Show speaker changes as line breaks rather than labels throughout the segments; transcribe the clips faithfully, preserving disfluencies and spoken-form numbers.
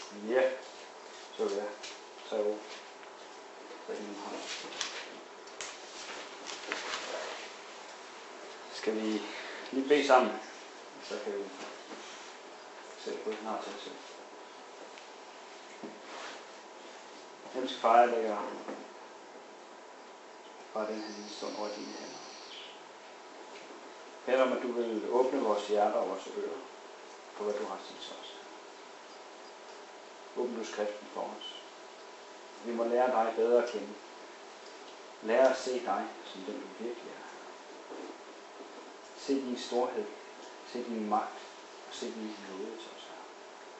Ja, så vil jeg. Tre år. Skal vi lige bede sammen, så kan vi se, hvad han har til at se. Himmelske far, jeg lægger bare den her lille stund over dine hænder. Jeg beder om, at du vil åbne vores hjerter og vores ører for, hvad du har sagt til os. Åbn du skriften for os. Vi må lære dig bedre at kende. Lære at se dig, som den du virkelig er. Se din storhed, se din magt og se din nåde til os her.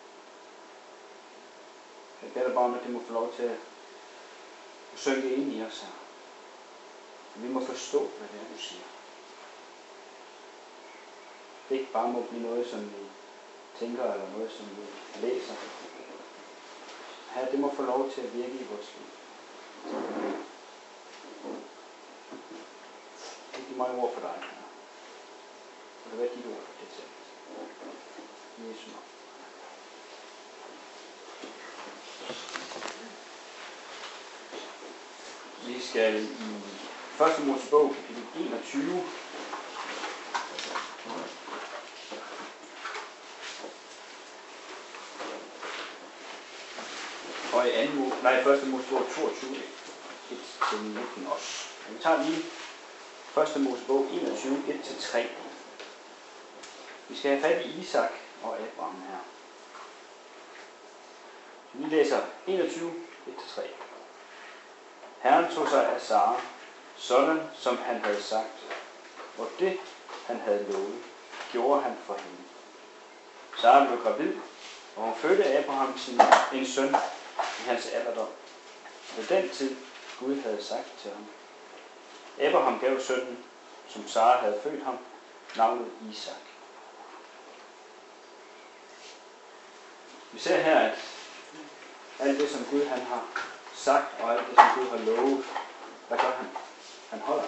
Jeg beder dig bare om, at det må få lov til at synke ind i os her. Vi må forstå, hvad det er, du siger. Det ikke bare må blive noget, som vi tænker, eller noget, som vi læser. Her, det må få lov til at virke i vores liv. Det giver mig ord for dig, her. Og det er dit ord for det til. Jesu navn. Vi skal i første Mosebog, kapitel enogtyve. Og i anden, nej, første Mosebog toogtyve, et til nitten også. Men vi tager lige første Mosebog enogtyve, et til tre. Vi skal have fat i Isak og Abraham her. Vi læser enogtyve, et til tre. Herren tog sig af Sara, sådan som han havde sagt, og det, han havde lovet, gjorde han for hende. Sara blev gravid, og hun fødte Abraham sin, en søn i hans alderdom, ved den tid Gud havde sagt til ham. Abraham gav sønnen, som Sara havde født ham, navnet Isak. Vi ser her, at alt det, som Gud han har sagt, og alt det, som Gud har lovet, hvad gør han? Han holder.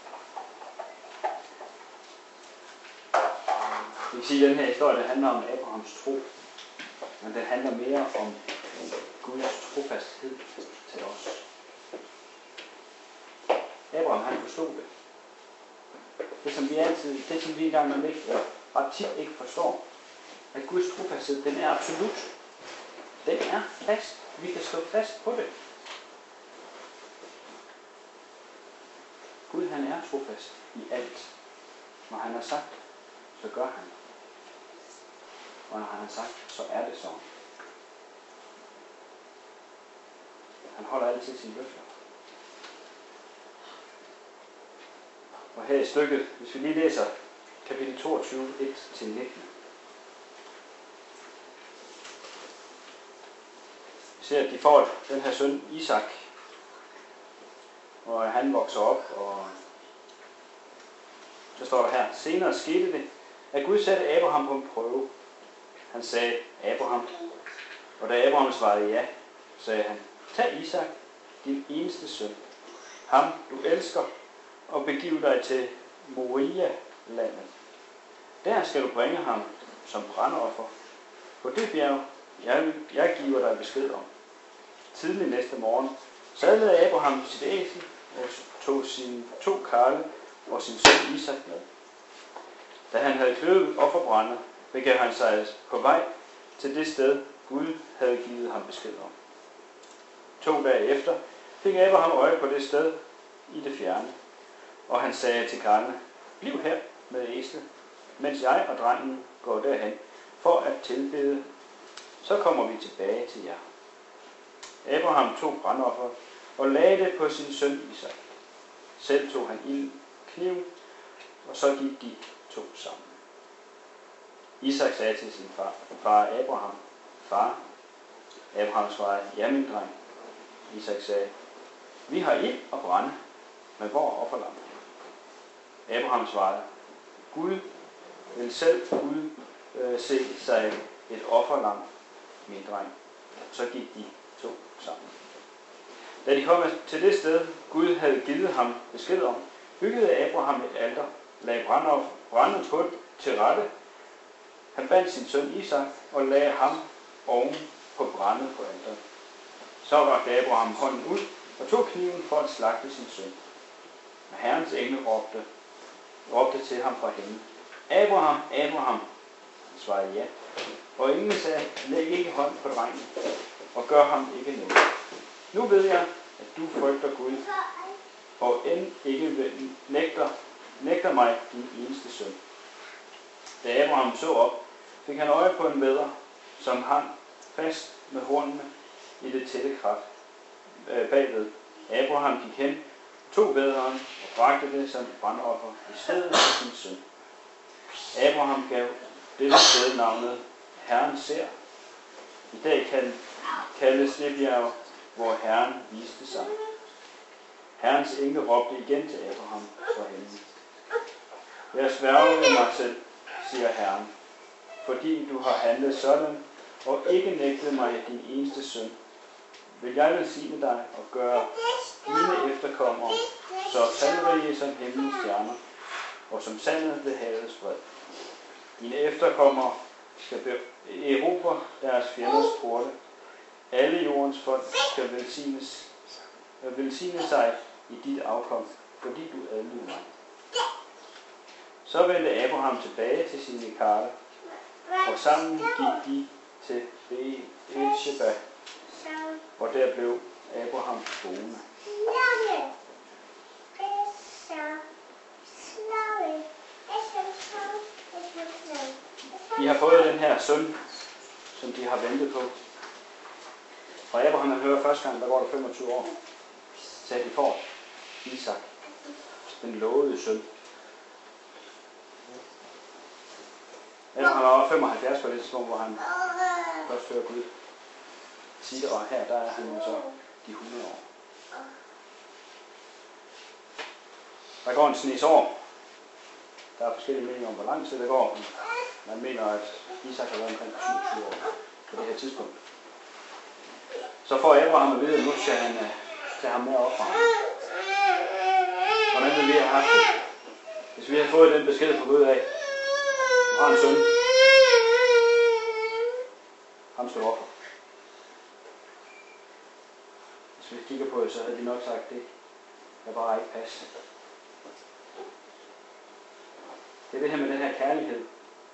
Vi kan sige, at den her historie, det handler om Abrahams tro, men det handler mere om Guds trofasthed til os. Abraham, han forstod det. Det, som vi altid, det, som vi engang med ikke, ret tit ikke forstår, at Guds trofasthed, den er absolut. Den er fast. Vi kan stå fast på det. Gud, han er trofast i alt. Når han har sagt, så gør han. Og når han har sagt, så er det sådan. Han holder altid sine løfter. Og her i stykket, hvis vi lige læser kapitel toogtyve, et til nitten. Vi ser, at de får den her søn Isak, og han vokser op, og så står der her, senere skete det, at Gud satte Abraham på en prøve. Han sagde, Abraham, og da Abraham svarede ja, sagde han, tag Isak, din eneste søn, ham du elsker, og begiv dig til Moria-landet. Der skal du bringe ham som brandoffer på det bjerg, jeg, jeg giver dig besked om. Tidlig næste morgen sadlede Abraham sit æsel og tog sine to karle og sin søn Isak med. Da han havde kløvet offerbrændet, begav han sig på vej til det sted, Gud havde givet ham besked om. To dage efter fik Abraham øje på det sted i det fjerne, og han sagde til karlene, bliv her med æslet, mens jeg og drengen går derhen for at tilbede. Så kommer vi tilbage til jer. Abraham tog brandoffer og lagde det på sin søn Isak. Selv tog han ild, kniv, og så gik de to sammen. Isak sagde til sin far, far Abraham, far. Abraham svarede, ja min dreng. Isak sagde, vi har ild og brænde, men hvor er offerlammet? Abraham svarede, Gud vil selv Gud øh, se sig et offerlam, min dreng. Så gik de to sammen. Da de kom til det sted, Gud havde givet ham besked om, byggede Abraham et alter, lagde brændet på til rette. Han bandt sin søn Isak og lagde ham oven på brændet på alteret. Så rakte Abraham hånden ud og tog kniven for at slagte sin søn. Og Herrens engel råbte, råbte til ham fra himlen: Abraham, Abraham! Han svarede ja. Og englen sagde: læg ikke hånd på drengen, og gør ham ikke noget. Nu ved jeg, at du frygter Gud, og end ikke nægter, nægter mig din eneste søn. Da Abraham så op, fik han øje på en vædder, som hang fast med hornene i det tætte krat øh, bagved. Abraham gik hen, tog vædderen og bragte det som brandoffer i stedet for sin søn. Abraham gav dette sted navnet Herren ser. I dag kan kaldes det bjerg, hvor Herren viste sig. Herrens engel råbte igen til Abraham fra himlen: jeg sværger ved mig selv, siger Herren, fordi du har handlet sådan og ikke nægtet mig din eneste søn, vil jeg velsigne dig og gøre dine efterkommere så talrige som himlens stjerner og som sandet ved havets bred. Dine efterkommere skal erobre deres fjenders porte. Alle jordens folk skal velsignes, velsigne sig i dit afkom, fordi du adlydede mig. Så vendte Abraham tilbage til sine karle, og sammen gik de til Beersheba, og der blev Abraham boende. De har fået den her søn, som de har ventet på. Fra Abraham han hører første gang, der går der femogtyve år, så de får Isak, den lovede søn. Abraham var femoghalvfjerds på det tidspunkt, hvor han først hører Gud sige det, og her der er han jo så de hundrede år. Der går en snes år. Der er forskellige meninger om, hvor lang tid det går. Man mener, at Isak har været omkring syvogtyve år på det her tidspunkt. Så får Abraham at vide, at nu skal han uh, tage ham med op fra ham. Hvordan vil vi have haft det? Hvis vi har fået den besked på Gud af, du har en søn, ham skal du ofre. Hvis vi kigger på det, så havde de nok sagt, det kan bare ikke passe. Det er det her med den her kærlighed.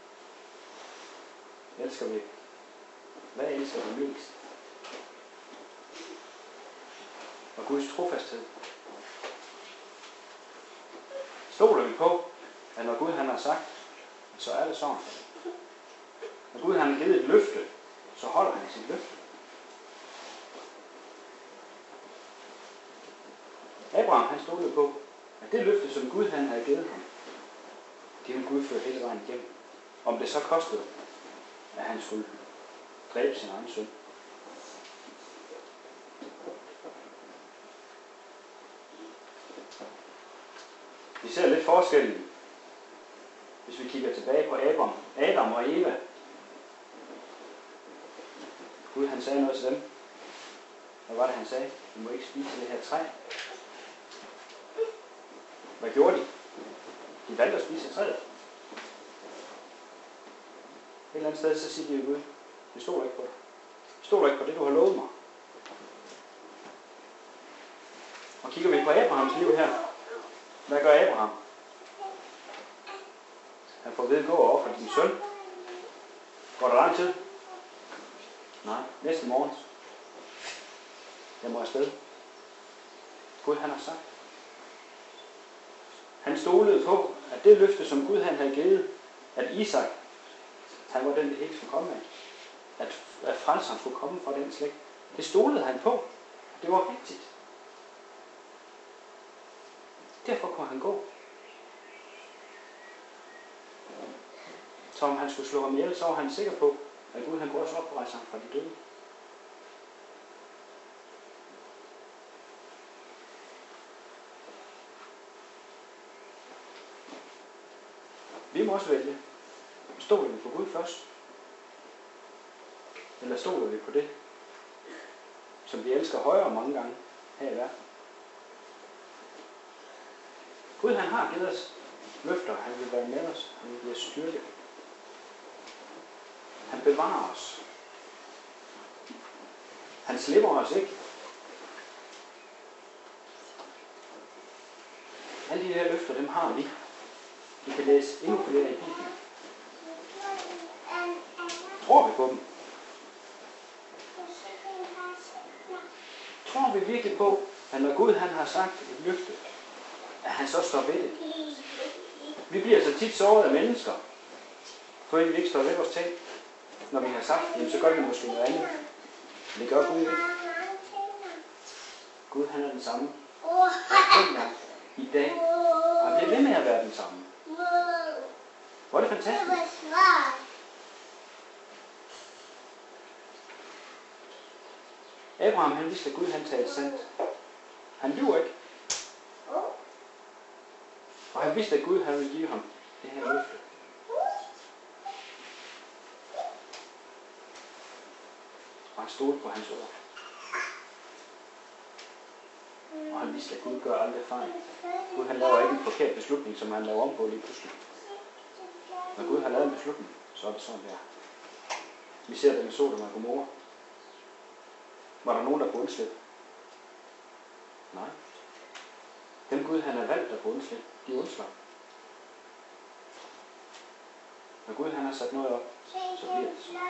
Elsker vi? Hvad elsker vi mest? Og Guds trofasthed. Stoler vi på, at når Gud han har sagt, så er det sådan. Når Gud han har givet et løfte, så holder han sit løfte. Abraham han stolede på, at det løfte, som Gud han havde givet ham, det ville Gud føre hele vejen igennem. Om det så kostede, at han skulle dræbe sin egen søn. Vi ser lidt forskellen, hvis vi kigger tilbage på Adam, Adam og Eva. Gud han sagde noget til dem. Hvad var det han sagde? I må ikke spise det her træ. Hvad gjorde de? De valgte at spise træet. Et eller andet sted, så siger de jo Gud, vi stoler ikke på dig. Vi stoler ikke på det, du har lovet mig. Og kigger vi på Abrahams liv her, hvad gør Abraham? Han får ved at gå og ofre din søn. Går der lang tid? Nej, næste morgen. Jeg må afsted. Gud han har sagt. Han stolede på, at det løfte, som Gud han havde givet, at Isak, han var den, det hele skulle komme af. At, at frelseren skulle komme fra den slægt. Det stolede han på. Det var rigtigt. Derfor kunne han gå. Så om han skulle slå ham ihjel, så var han sikker på, at Gud han kunne også oprejse ham fra de døde. Vi må også vælge. Stoler vi på Gud først? Eller stoler vi på det, som vi elsker højere mange gange her i verden? Gud han har givet os løfter. Han vil være med os. Han vil give os styrke. Han bevarer os. Han slipper os ikke. Alle de her løfter, dem har vi. Vi kan læse endnu flere i Bibelen. Tror vi på dem? Tror vi virkelig på, at når Gud han har sagt et løfte, at han så står ved det? Vi bliver så tit såret af mennesker, fordi vi ikke står ved vores ting. Når vi har sagt, jamen, så gør vi måske noget andet. Men det gør Gud ikke. Gud han er den samme. Dengang, i dag, og han bliver ved med at være den samme. Hvor er det fantastisk. Abraham han vidste, at Gud han talte sandt. Han lyver ikke. Og han vidste, at Gud han ville give ham det her løfte. Og han stod på hans ord. Og han vidste, at Gud gør aldrig fejl. Gud han laver ikke en forkert beslutning, som han laver om på lige pludselig. Når Gud har lavet en beslutning, så er det sådan der. Vi ser det med Sodom og Gomorra. Var der nogen, der kunne undslippe? Nej. Dem Gud han har valgt at kunne undslippe, de undslap. Når Gud han har sat noget op, så bliver det så.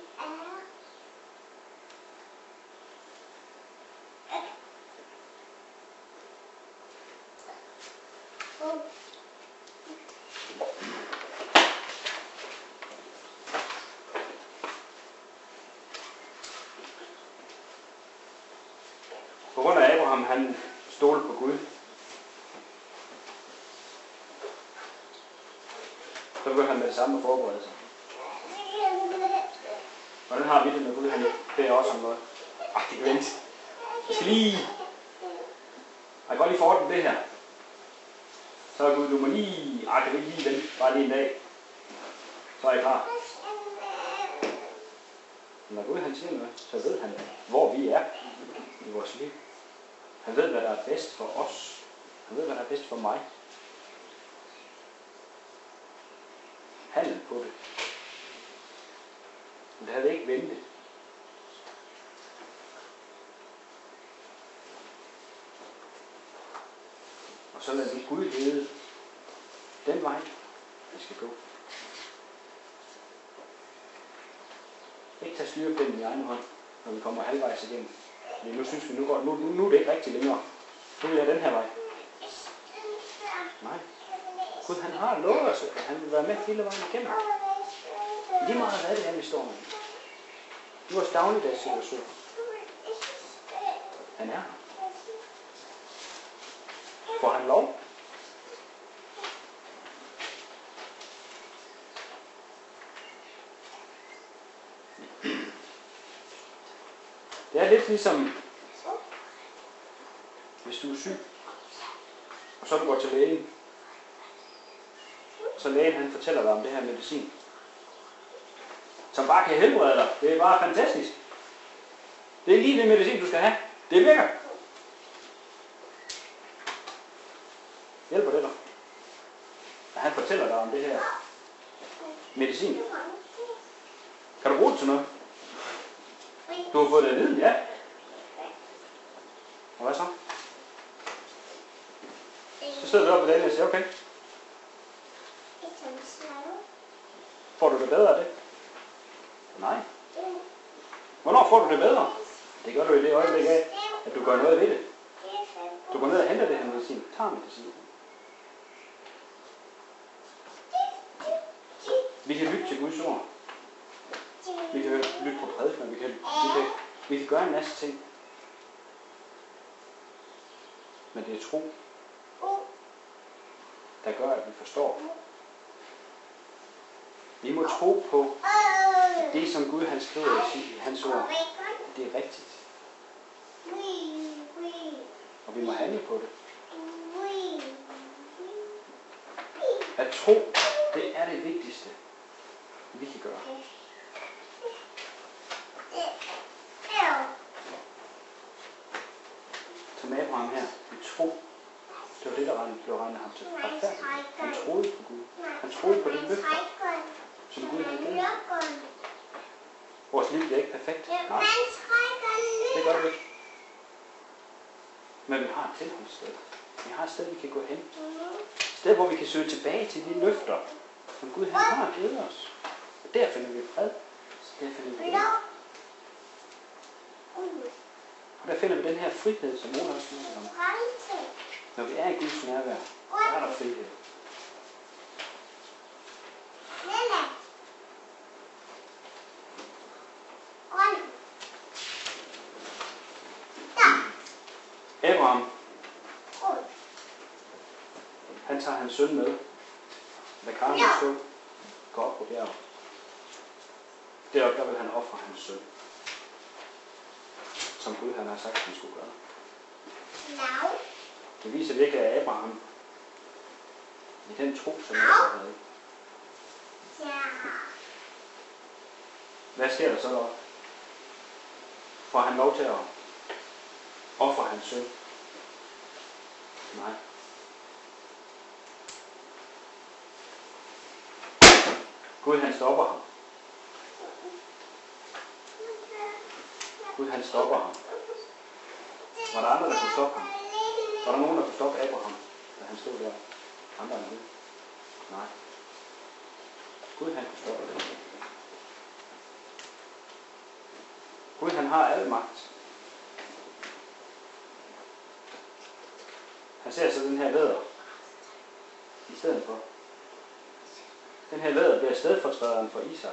På grund af Abraham, han stolede på Gud. Så begyndte han med det samme at forberede sig. Hvordan har vi det med Gud? Han beder også om noget. Ej, det kan vente. Jeg skal lige... Jeg kan godt lige forordne det her. Så er Gud, du må lige... Ej, kan vi lige vente? Bare lige en dag. Så er jeg klar. Når Gud han siger noget, så ved han, hvor vi er i vores liv. Han ved, hvad der er bedst for os. Han ved, hvad der er bedst for mig. Handel på det. Men det havde ikke ventet. Og så lader vi Gud lede den vej, vi skal gå. Ikke tage styrepinden i egen hånd, når vi kommer halvvejs igennem. Fordi nu synes vi, nu, går, nu, nu, nu er det ikke rigtigt længere. Nu vil jeg den her vej. Nej. Gud han har lovet os, at han vil være med hele vejen igennem. Lige meget hvad det er, vi står med. Det er vores dagligdags situation. Han er her. Får han lov? Det er lidt ligesom, hvis du er syg, og så du går til lægen, så lægen han fortæller dig om det her medicin, som bare kan helbrede dig. Det er bare fantastisk. Det er lige det medicin, du skal have. Det virker. Hjælper det dig? At han fortæller dig om det her medicin. Kan du bruge det til noget? Du har fået det at vide, ja. Og hvad så? Så sidder du op på den og siger, okay. Får du det bedre af det? Nej. Hvornår får du det bedre? Det gør du i det øjeblik af, at du gør noget ved det. Du går ned og henter det her medicin. Tag medicin. Vi kan lytte til Guds ord. Vi kan lytte på prædikener. Vi kan, vi kan, vi kan gøre en masse ting. Men det er tro, der gør, at vi forstår. Vi må tro på, at det, som Gud han skriver i hans ord, det er rigtigt. Og vi må handle på det. At tro, det er det vigtigste, vi kan gøre. Som Abraham her, vi tro, det var det, der blev regnet ham til retfærdigt. Han troede på Gud. Han troede på det løfte, som Gud havde givet. Vores liv er ikke perfekt. Nej. Det gør du ikke. Men vi har et tilholdssted. Vi har et sted, vi kan gå hen. Et sted, hvor vi kan søge tilbage til de løfter, som Gud han har givet os. Og der finder vi fred. Der finder vi ro. Og der finder vi den her frihed, som Ole også snakker om. Når vi er i Guds nærvær, så er der frihed. Abraham, han tager hans søn med, da Karen og så går op på bjerget. Deroppe der vil han ofre hans søn, som Gud han har sagt, han skulle gøre. Det viser virkelig, at Abraham i den tro, som han havde. Hvad sker der så deroppe? Får han lov til at ofre hans søn? Nej. Gud han stopper ham. Gud han stopper ham. Var der andre, der kunne stoppe ham? Var der nogen, der kunne stoppe Abraham, da han stod der? Andre end Gud? Nej. Gud han kunne stoppe det. Gud han har al magt. Han ser så den her vædder i stedet for. Den her vædder bliver stedfortræderen for Isak.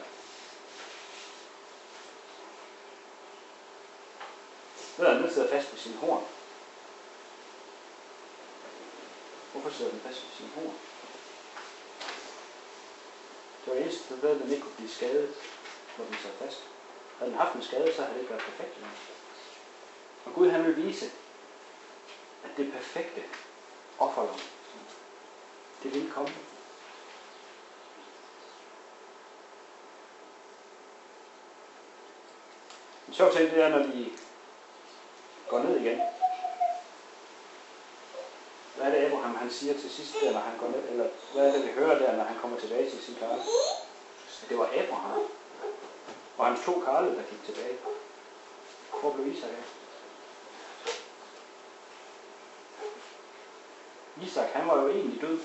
Vædderen den sidder fast på sin horn. Hvorfor sidder den fast på sin horn? Det var eneste for at den ikke kunne blive skadet, når den sad fast. Havde den haft en skade, så havde det ikke været perfekt. Og Gud han vil vise, at det perfekte offerlam, det vil komme. En sjov ting det er, når de går ned igen. Hvad er det Abraham han siger til sidst der, når han går ned? Eller hvad er det vi hører der, når han kommer tilbage til sin karle? Det var Abraham. Og hans to karle, der gik tilbage. Hvor blev Isak af? Isak, han var jo egentlig død.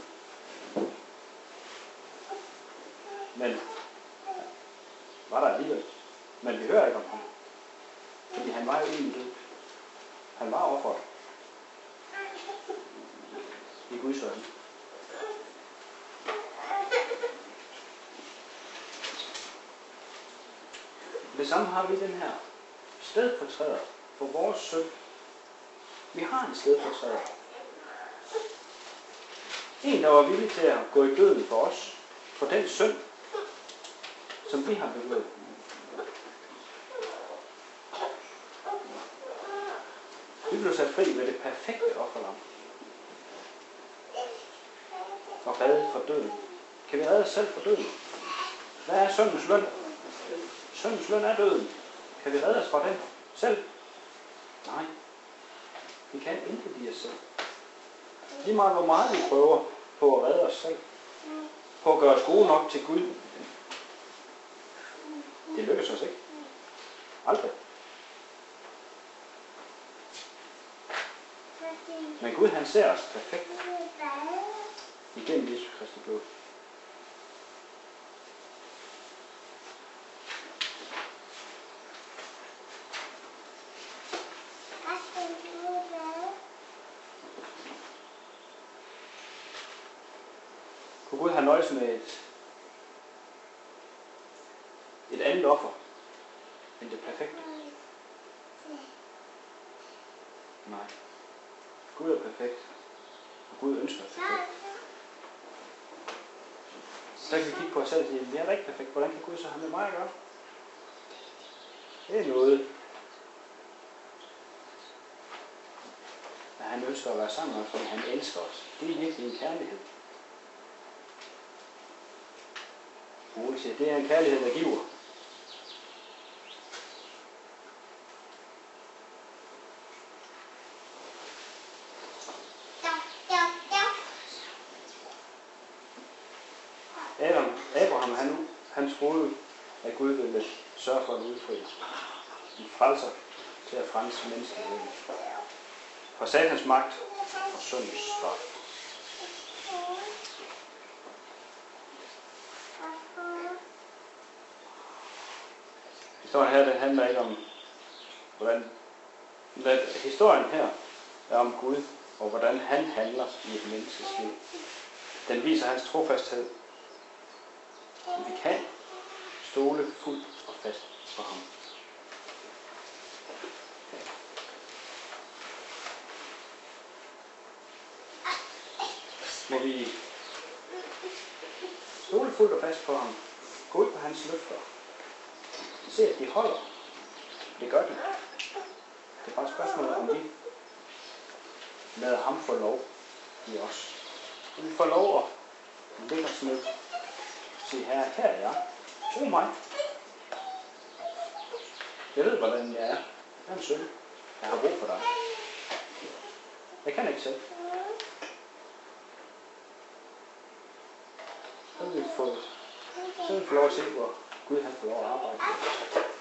Men var der alligevel. Men vi hører ikke om ham. Fordi han var jo egentlig død. Han var offeret. I Guds øjne. Det samme har vi den her stedfortræder for vores søn. Vi har en stedfortræder. En, der var villig til at gå i døden for os. For den synd, som vi har begået. Vi blev sat fri med det perfekte offerlam. Og reddet fra døden. Kan vi redde os selv fra døden? Hvad er syndens løn? Syndens løn er døden. Kan vi redde os fra den selv? Nej. Vi kan intet i os selv. Lige meget hvor meget vi prøver på at redde os selv. På at gøre os gode nok til Gud. Det lykkes os ikke. Aldrig. Men Gud han ser os perfekt. Igennem Jesus Kristi blod. Kunne Gud have nøjes med et, et andet offer end det perfekte? Nej. Gud er perfekt, og Gud ønsker perfekt. Så kan vi kigge på os selv og sige, at jeg er da ikke perfekt. Hvordan kan Gud så have med mig at gøre? Det er noget, at han ønsker at være sammen med os, fordi han elsker os. Det er virkelig en kærlighed. Ole siger, det er en kærlighed, der giver. Adam, Abraham, han, han troede, at Gud ville sørge for at udfri en frelser til at frelse menneskeheden. For satans magt og syndens straf. Historien her, den handler ikke om, hvordan... Historien her er om Gud, og hvordan han handler i et menneskes liv. Den viser hans trofasthed. Vi kan stole fuldt og fast på ham. Må vi stole fuldt og fast på ham. Gå ud på hans løfter. Se, at de holder. Det gør de. Det er bare et spørgsmål, om vi lader ham få lov i os. Og vi får lov at lægge os ned. Sige, herre, her er jeg. Brug mig. Jeg ved, hvordan jeg er. Jeg er en søn. Jeg har brug for dig. Jeg kan ikke selv. Så vil vi få, så vil vi få lov at se, hvor Gud han får lov at arbejde.